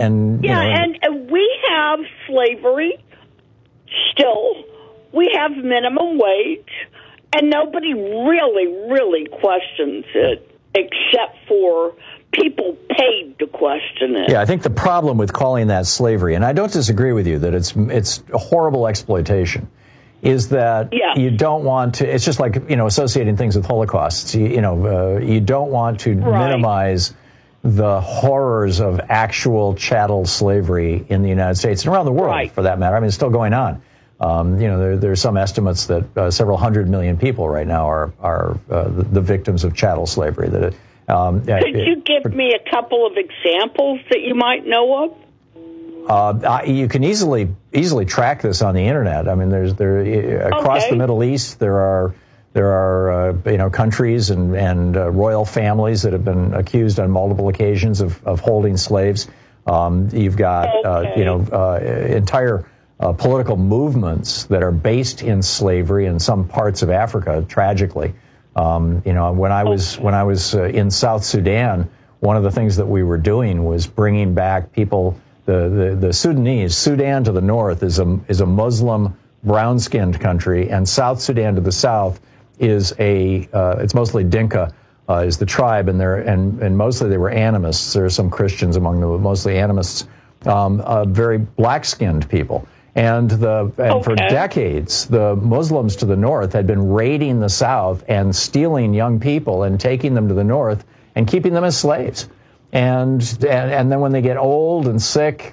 we have slavery still. We have minimum wage, and nobody really questions it, except for people paid to question it. Yeah, I think the problem with calling that slavery, and I don't disagree with you that it's a horrible exploitation, is that you don't want to. It's just like associating things with Holocausts. You don't want to minimize the horrors of actual chattel slavery in the United States and around the world, for that matter. I mean, it's still going on. There's some estimates that several 100 million people right now are the victims of chattel slavery. Could you give me a couple of examples that you might know of? You can easily track this on the internet. I mean, across the Middle East there are countries and royal families that have been accused on multiple occasions of holding slaves. You've got entire political movements that are based in slavery in some parts of Africa. Tragically, when I was in South Sudan, one of the things that we were doing was bringing back people. The Sudanese, Sudan to the north is a Muslim brown-skinned country, and South Sudan to the south is it's mostly Dinka is the tribe, and mostly they were animists. There are some Christians among them, but mostly animists, very black-skinned people. And for decades, the Muslims to the north had been raiding the south and stealing young people and taking them to the north and keeping them as slaves. And then when they get old and sick,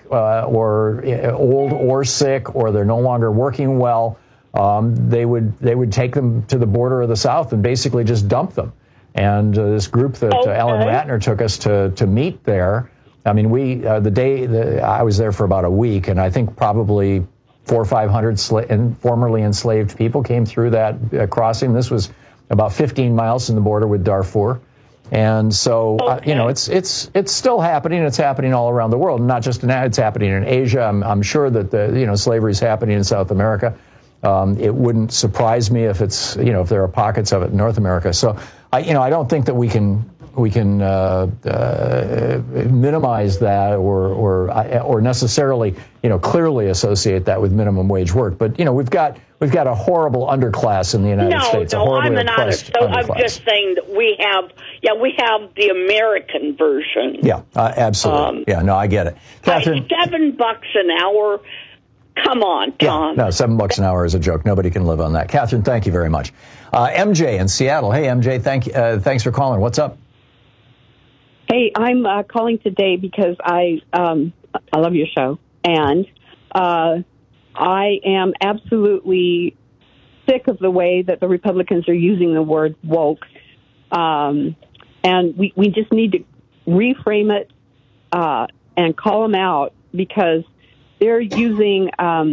or sick, or they're no longer working well, they would take them to the border of the South and basically just dump them. And this group that Alan Ratner took us to meet there. I mean, I was there for about a week, and I think probably 400 or 500 formerly enslaved people came through that crossing. This was about 15 miles from the border with Darfur. And so, it's still happening. It's happening all around the world, not just it's happening in Asia. I'm sure that slavery is happening in South America. It wouldn't surprise me if if there are pockets of it in North America. So, I don't think that we can minimize that or necessarily clearly associate that with minimum wage work. But we've got a horrible underclass in the United States. I'm an artist, so I'm just saying that we have the American version. Yeah, absolutely. I get it. Catherine, $7 an hour. Come on, Tom. No, $7 an hour is a joke. Nobody can live on that. Catherine, thank you very much. MJ in Seattle. Hey, MJ, thanks for calling. What's up? Hey, I'm calling today because I love your show, and I am absolutely sick of the way that the Republicans are using the word woke, and we just need to reframe it and call them out because they're using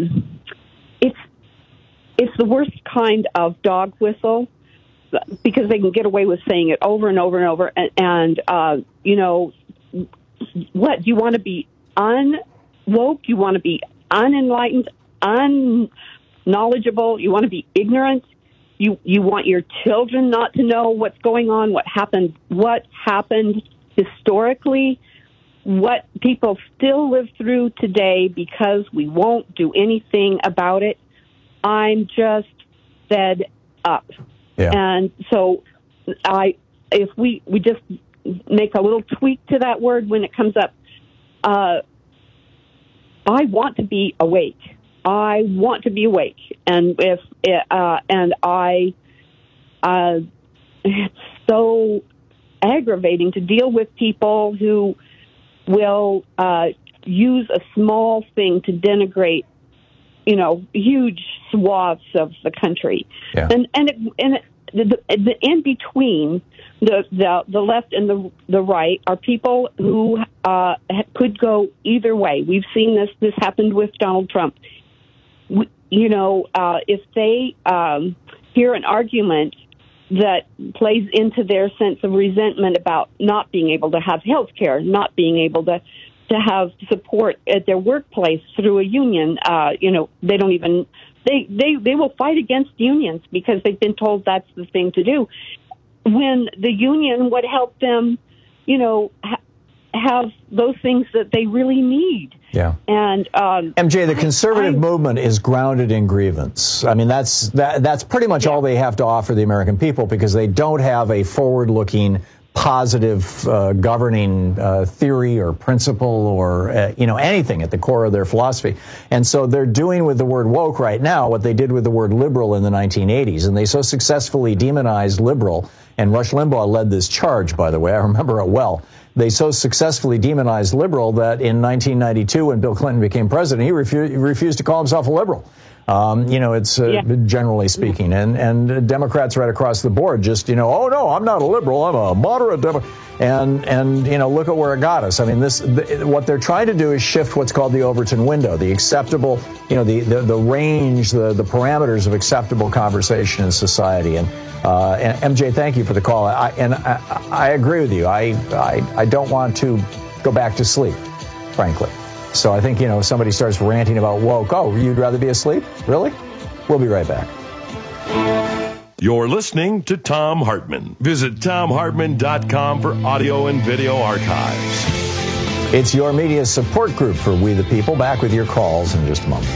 it's the worst kind of dog whistle. Because they can get away with saying it over and over and over. And what? You want to be unwoke? You want to be unenlightened, unknowledgeable? You want to be ignorant? You want your children not to know what's going on, what happened historically, what people still live through today because we won't do anything about it. I'm just fed up. Yeah. And so if we just make a little tweak to that word when it comes up, I want to be awake. I want to be awake. And it's so aggravating to deal with people who will use a small thing to denigrate, huge swaths of the country. Yeah. And the in between the left and the right are people who could go either way. We've seen this happened with Donald Trump. If they hear an argument that plays into their sense of resentment about not being able to have health care, not being able to have support at their workplace through a union, they don't even they will fight against unions because they've been told that's the thing to do, when the union would help them have those things that they really need. Yeah. And MJ, the conservative movement is grounded in grievance. I mean, that's pretty much all they have to offer the American people, because they don't have a forward-looking, positive governing theory or principle or anything at the core of their philosophy. And so they're doing with the word woke right now what they did with the word liberal in the 1980s, and they so successfully demonized liberal. And Rush Limbaugh led this charge, by the way. I remember it well. They so successfully demonized liberal that in 1992, when Bill Clinton became president, he refused to call himself a liberal. It's generally speaking, and Democrats right across the board just, oh no, I'm not a liberal, I'm a moderate Democrat, and look at where it got us. I mean, what they're trying to do is shift what's called the Overton window, the acceptable, the range, the parameters of acceptable conversation in society. And MJ, thank you for the call. I agree with you. I don't want to go back to sleep, frankly. So I think, if somebody starts ranting about woke, oh, you'd rather be asleep? Really? We'll be right back. You're listening to Thom Hartmann. Visit ThomHartmann.com for audio and video archives. It's your media support group for We the People. Back with your calls in just a moment.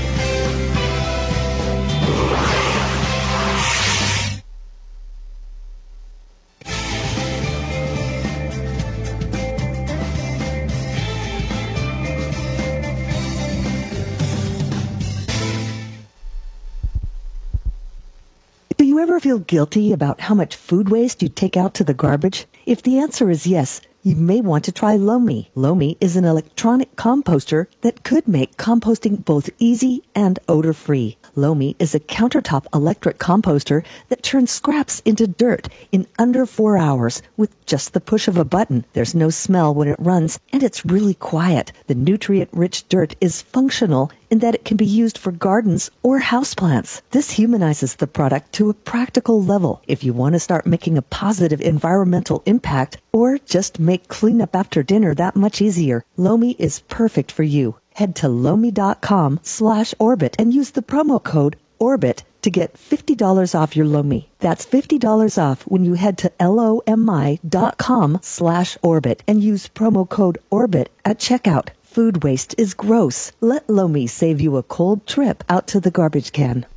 Do you ever feel guilty about how much food waste you take out to the garbage? If the answer is yes, you may want to try Lomi. Lomi is an electronic composter that could make composting both easy and odor-free. Lomi is a countertop electric composter that turns scraps into dirt in under 4 hours with just the push of a button. There's no smell when it runs, and it's really quiet. The nutrient-rich dirt is functional in that it can be used for gardens or houseplants. This humanizes the product to a practical level. If you want to start making a positive environmental impact or just make cleanup after dinner that much easier, Lomi is perfect for you. Head to Lomi.com/orbit and use the promo code ORBIT to get $50 off your Lomi. That's $50 off when you head to LOMI.com/orbit and use promo code ORBIT at checkout. Food waste is gross. Let Lomi save you a cold trip out to the garbage can.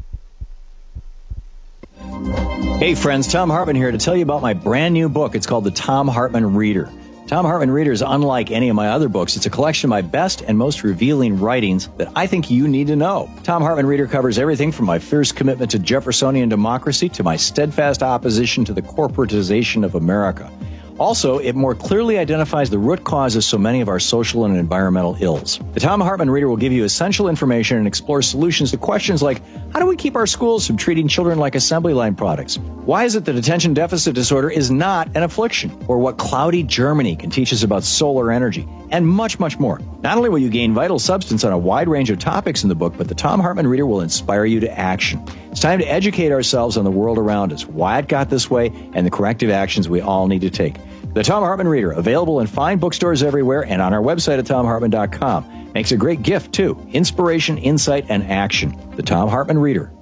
Hey friends, Thom Hartmann here to tell you about my brand new book. It's called The Thom Hartmann Reader. Thom Hartmann Reader is unlike any of my other books. It's a collection of my best and most revealing writings that I think you need to know. Thom Hartmann Reader covers everything from my fierce commitment to Jeffersonian democracy to my steadfast opposition to the corporatization of America. Also, it more clearly identifies the root cause of so many of our social and environmental ills. The Thom Hartmann Reader will give you essential information and explore solutions to questions like, how do we keep our schools from treating children like assembly line products? Why is it that attention deficit disorder is not an affliction? Or what cloudy Germany can teach us about solar energy? And much, much more. Not only will you gain vital substance on a wide range of topics in the book, but the Thom Hartmann Reader will inspire you to action. It's time to educate ourselves on the world around us, why it got this way, and the corrective actions we all need to take. The Thom Hartmann Reader, available in fine bookstores everywhere and on our website at ThomHartmann.com. Makes a great gift, too. Inspiration, insight, and action. The Thom Hartmann Reader.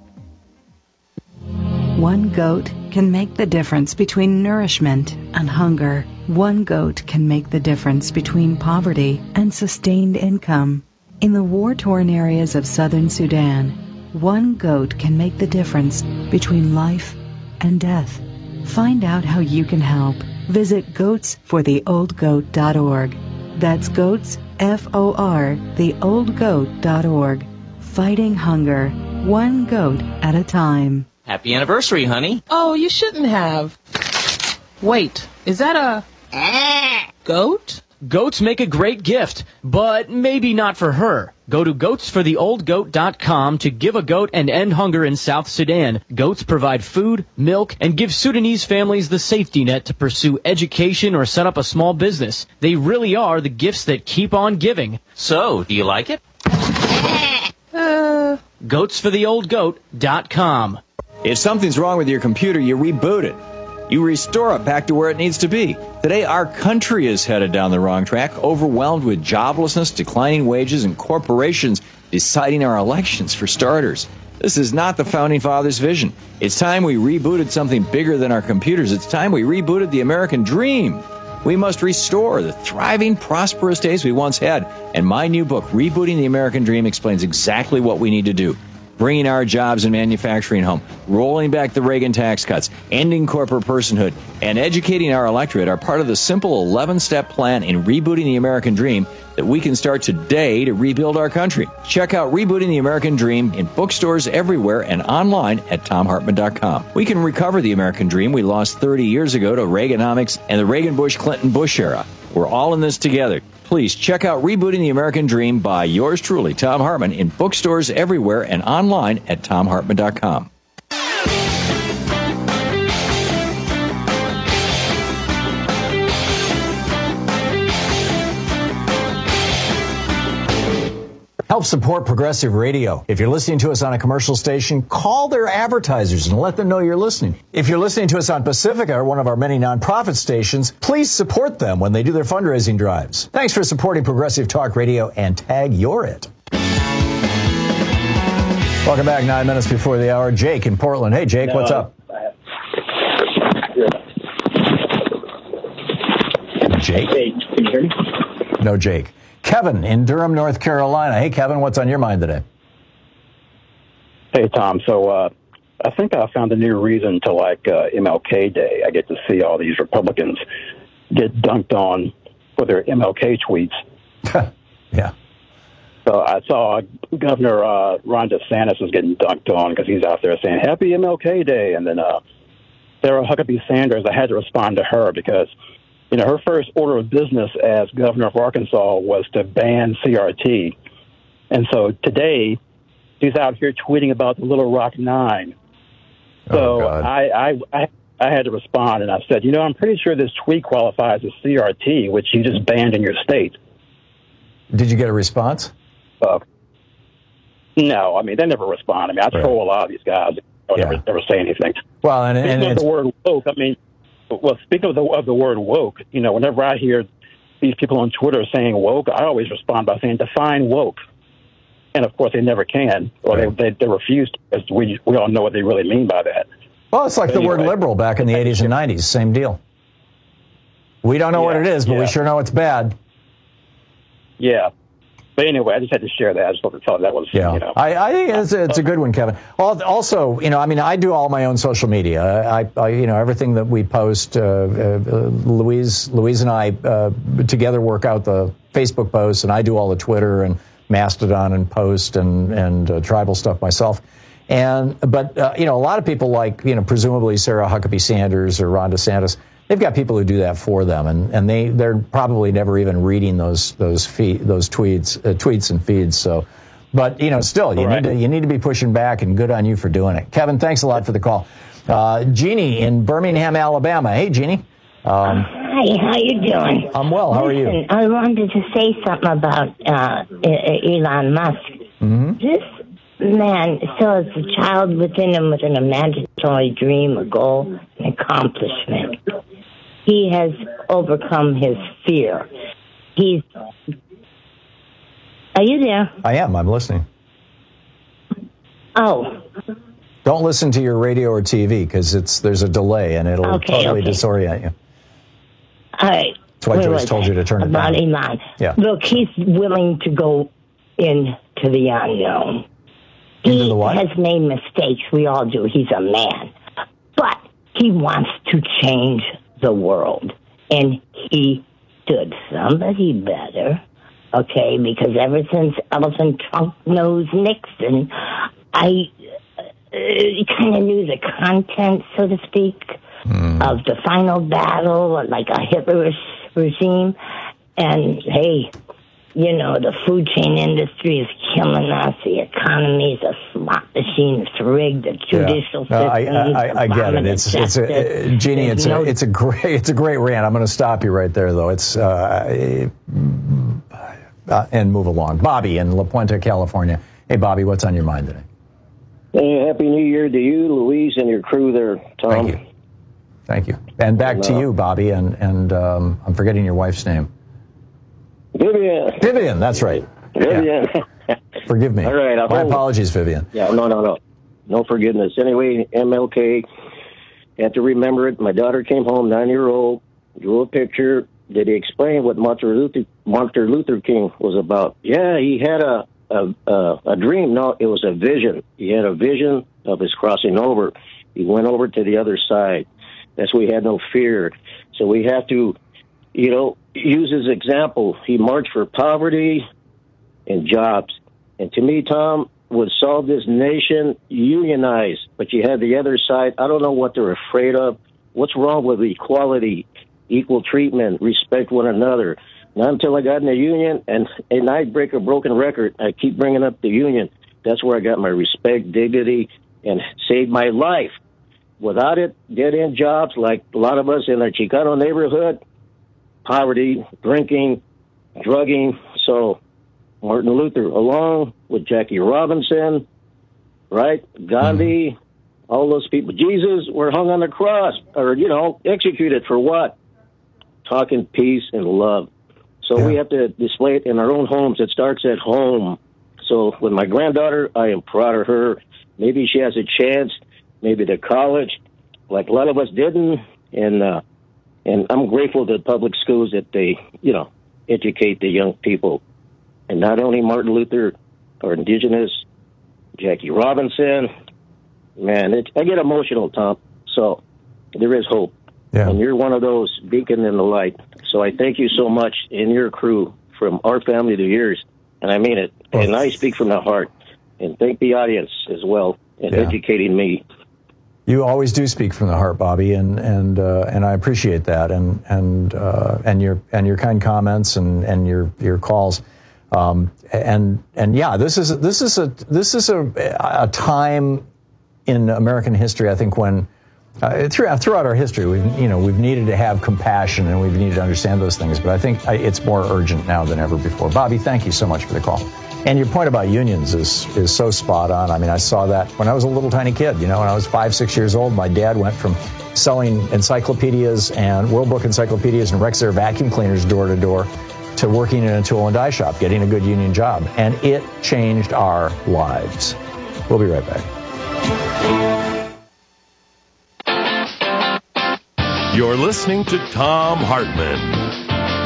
One goat can make the difference between nourishment and hunger. One goat can make the difference between poverty and sustained income. In the war-torn areas of southern Sudan, one goat can make the difference between life and death. Find out how you can help. Visit goatsfortheoldgoat.org. That's goats, F-O-R, theoldgoat.org. Fighting hunger, one goat at a time. Happy anniversary, honey. Oh, you shouldn't have. Wait, is that a goat? Goats make a great gift, but maybe not for her. Go to goatsfortheoldgoat.com to give a goat and end hunger in South Sudan. Goats provide food, milk, and give Sudanese families the safety net to pursue education or set up a small business. They really are the gifts that keep on giving. So, do you like it? Goatsfortheoldgoat.com. If something's wrong with your computer, you reboot it. You restore it back to where it needs to be. Today, our country is headed down the wrong track, overwhelmed with joblessness, declining wages, and corporations deciding our elections for starters. This is not the Founding Fathers' vision. It's time we rebooted something bigger than our computers. It's time we rebooted the American dream. We must restore the thriving, prosperous days we once had. And my new book, Rebooting the American Dream, explains exactly what we need to do. Bringing our jobs and manufacturing home, rolling back the Reagan tax cuts, ending corporate personhood, and educating our electorate are part of the simple 11-step plan in rebooting the American dream that we can start today to rebuild our country. Check out Rebooting the American Dream in bookstores everywhere and online at TomHartman.com. We can recover the American dream we lost 30 years ago to Reaganomics and the Reagan-Bush-Clinton-Bush era. We're all in this together. Please check out Rebooting the American Dream by yours truly, Thom Hartmann, in bookstores everywhere and online at TomHartman.com. Help support Progressive Radio. If you're listening to us on a commercial station, call their advertisers and let them know you're listening. If you're listening to us on Pacifica, or one of our many nonprofit stations, please support them when they do their fundraising drives. Thanks for supporting Progressive Talk Radio and tag You're It. Welcome back, 9 minutes before the hour. Jake in Portland. Hey, Jake, what's up? Jake? Can you hear me? No, Jake. Kevin in Durham, North Carolina. Hey, Kevin, what's on your mind today? Hey, Tom. So I think I found a new reason to like MLK Day. I get to see all these Republicans get dunked on for their MLK tweets. Yeah. So I saw Governor Ron DeSantis was getting dunked on because he's out there saying, Happy MLK Day. And then Sarah Huckabee Sanders, I had to respond to her because her first order of business as governor of Arkansas was to ban CRT. And so today, she's out here tweeting about the Little Rock Nine. So I had to respond, and I said, I'm pretty sure this tweet qualifies as CRT, which you just banned in your state. Did you get a response? No. I mean, they never respond. I mean, I troll a lot of these guys. They never say anything. Well, and the word woke, I mean, well, speaking of the word woke, whenever I hear these people on Twitter saying woke, I always respond by saying define woke. And, of course, they never can, or they refuse to, because we all know what they really mean by that. Well, it's like the word liberal back in the 80s and 90s. Same deal. We don't know what it is, but we sure know it's bad. Yeah. But anyway, I just had to share that. I just wanted to tell that was, I think it's a good one, Kevin. Also, I do all my own social media. I everything that we post, Louise and I together work out the Facebook posts, and I do all the Twitter and Mastodon and Post and tribal stuff myself. But a lot of people like, presumably Sarah Huckabee Sanders or Ron DeSantis, they've got people who do that for them, and they're probably never even reading those tweets and feeds. So, but still, you need to be pushing back, and good on you for doing it, Kevin. Thanks a lot for the call. Jeannie in Birmingham, Alabama. Hey, Jeannie. Hi, how you doing? I'm well. How are you? I wanted to say something about Elon Musk. Mm-hmm. This man still has a child within him with an imaginary dream, a goal, an accomplishment. He has overcome his fear. Are you there? I am. I'm listening. Oh. Don't listen to your radio or TV because there's a delay and it'll totally disorient you. All right. That's why Joyce told you to turn it down. About Elon. Yeah. Look, he's willing to go into the unknown. He has made mistakes. We all do. He's a man. But he wants to change the world. And he stood somebody better, okay? Because ever since Elephant Trunk Nose Nixon, I kind of knew the content, so to speak, of the final battle, like a Hitlerist regime. And, hey, you know, the food chain industry is killing us. The economy is a slot machine. It's rigged. The judicial system. I get it. It's Jeannie. It's a great rant. I'm going to stop you right there, though. It's and move along. Bobby in La Puente, California. Hey, Bobby, what's on your mind today? Hey, Happy New Year to you, Louise, and your crew there, Tom. Thank you. And back to you, Bobby. And I'm forgetting your wife's name. Vivian, that's right. Vivian. Yeah. Forgive me. All right. My apologies, Vivian. Yeah, no. No forgiveness. Anyway, MLK, had to remember it. My daughter came home, 9-year-old, drew a picture. Did he explain what Martin Luther King was about? Yeah, he had a dream. No, it was a vision. He had a vision of his crossing over. He went over to the other side. That's why he had no fear. So we have to, use his example. He marched for poverty and jobs. And to me, Tom, would solve this nation, unionize. But you have the other side. I don't know what they're afraid of. What's wrong with equality, equal treatment, respect one another? Not until I got in the union, and I break a broken record. I keep bringing up the union. That's where I got my respect, dignity, and saved my life. Without it, dead-end jobs like a lot of us in our Chicano neighborhood, poverty, drinking, drugging. So Martin Luther, along with Jackie Robinson, right? Gandhi, all those people. Jesus were hung on the cross or, executed for what? Talking peace and love. So we have to display it in our own homes. It starts at home. So with my granddaughter, I am proud of her. Maybe she has a chance, maybe to college, like a lot of us didn't. And I'm grateful to public schools that they, educate the young people. And not only Martin Luther or Indigenous, Jackie Robinson. Man, I get emotional, Tom. So there is hope. Yeah. And you're one of those beacon in the light. So I thank you so much and your crew from our family to yours. And I mean it. And I speak from the heart. And thank the audience as well in educating me. You always do speak from the heart, Bobby, and I appreciate that, and your kind comments and your calls, this is a time in American history, I think, when throughout our history we've needed to have compassion and we've needed to understand those things, but I think it's more urgent now than ever before. Bobby, thank you so much for the call. And your point about unions is so spot on. I mean, I saw that when I was a little tiny kid. When I was 5-6 years old, my dad went from selling encyclopedias and World Book encyclopedias and Rexair vacuum cleaners door to door to working in a tool and die shop, getting a good union job. And it changed our lives. We'll be right back. You're listening to Thom Hartmann.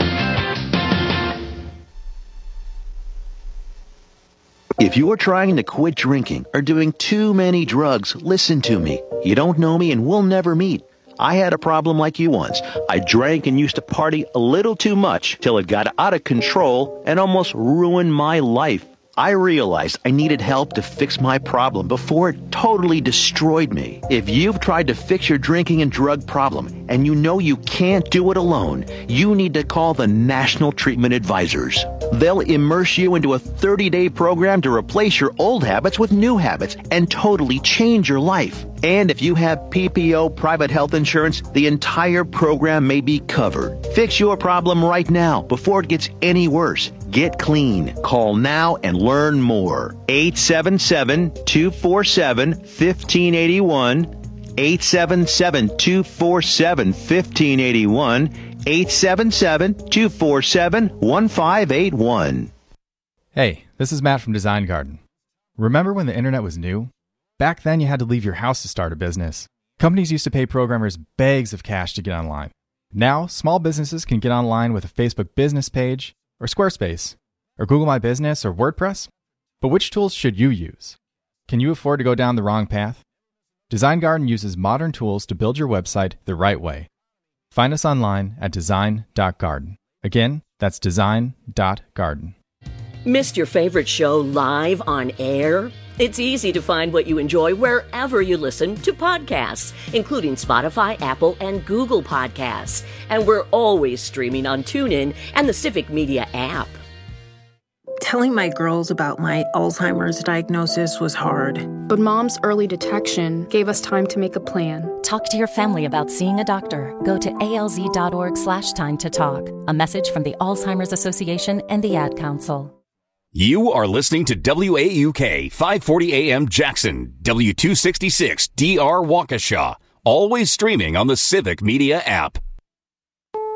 If you're trying to quit drinking or doing too many drugs, listen to me. You don't know me and we'll never meet. I had a problem like you once. I drank and used to party a little too much till it got out of control and almost ruined my life. I realized I needed help to fix my problem before it totally destroyed me. If you've tried to fix your drinking and drug problem and you know you can't do it alone, you need to call the National Treatment Advisors. They'll immerse you into a 30-day program to replace your old habits with new habits and totally change your life. And if you have PPO private health insurance, the entire program may be covered. Fix your problem right now before it gets any worse. Get clean. Call now and learn more. 877-247-1581. 877-247-1581. 877-247-1581. Hey, this is Matt from Design Garden. Remember when the internet was new? Back then you had to leave your house to start a business. Companies used to pay programmers bags of cash to get online. Now, small businesses can get online with a Facebook business page, or Squarespace, or Google My Business, or WordPress. But which tools should you use? Can you afford to go down the wrong path? Design Garden uses modern tools to build your website the right way. Find us online at design.garden. Again, that's design.garden. Missed your favorite show live on air? It's easy to find what you enjoy wherever you listen to podcasts, including Spotify, Apple, and Google Podcasts. And we're always streaming on TuneIn and the Civic Media app. Telling my girls about my Alzheimer's diagnosis was hard. But Mom's early detection gave us time to make a plan. Talk to your family about seeing a doctor. Go to alz.org/time to talk. A message from the Alzheimer's Association and the Ad Council. You are listening to WAUK 540 AM Jackson, W266 DR Waukesha. Always streaming on the Civic Media app.